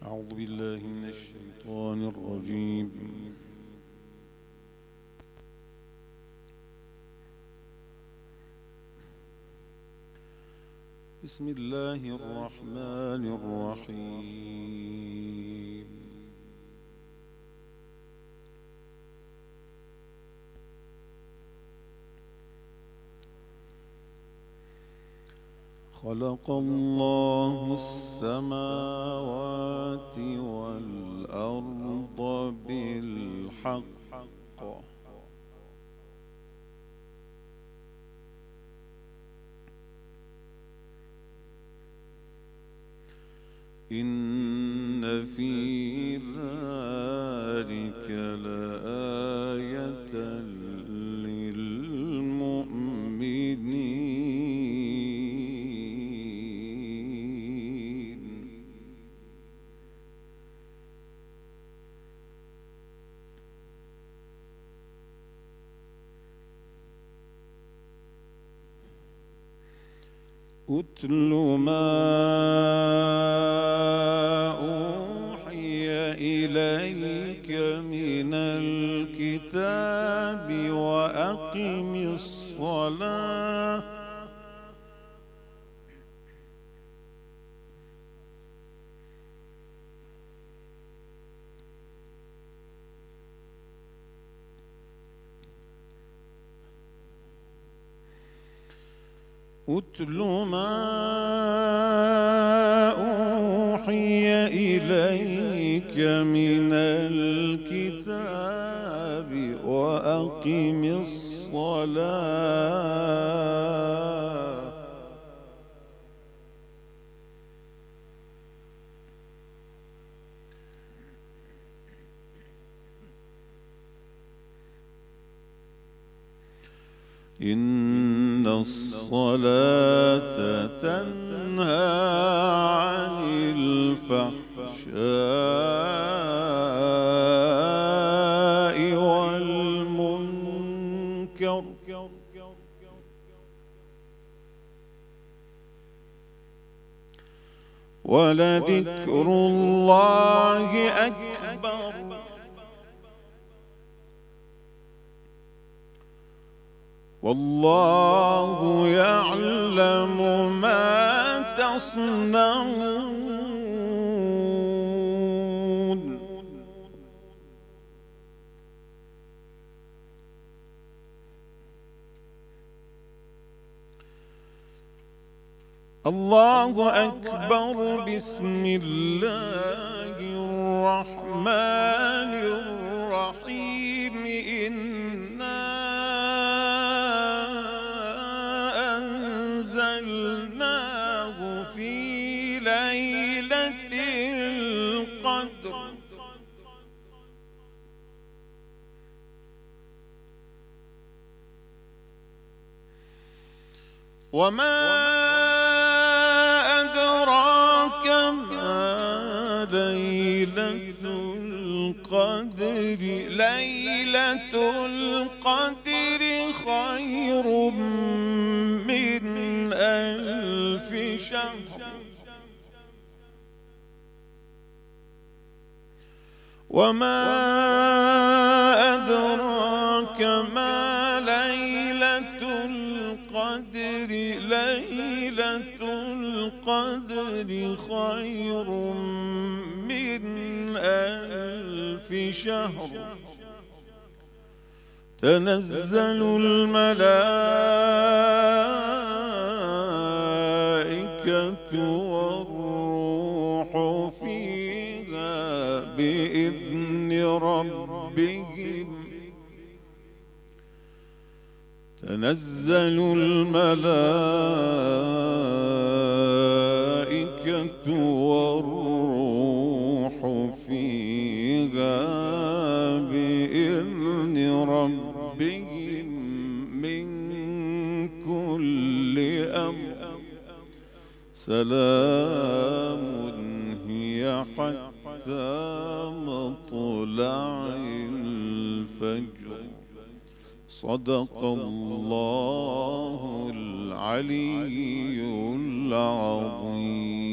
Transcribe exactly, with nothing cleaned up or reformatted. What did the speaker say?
أعوذ بالله من الشيطان الرجيم. بسم الله الرحمن الرحيم. خلق الله السماوات والأرض بالحق إن في ذلك لآية للمؤمنين. أتل ما إليك من الكتاب وأقم الصلاة أتل ما أوحي إليك من الكتاب وأقم الصلاة إن الصلاة تنهى عن الفحشاء والمنكر ولذكر الله أكبر والله يعلم ما تصنعون. الله أكبر. بسم الله الرحمن الرحيم. إنا أنزلناه في ليلة القدر وما أدراك ما ليلة القدر. ليلة القدر خير من ألف شهر وما أدراك ما ليلة القدر. ليلة القدر خير من ألف شهر. تنزل الملائكة والروح فيها بإذن ربهم. تنزل الملائكة والروح فيها بإذن ربهم من كل أمر. سلام هي حتى مطلع الفجر. صدق الله العلي العظيم.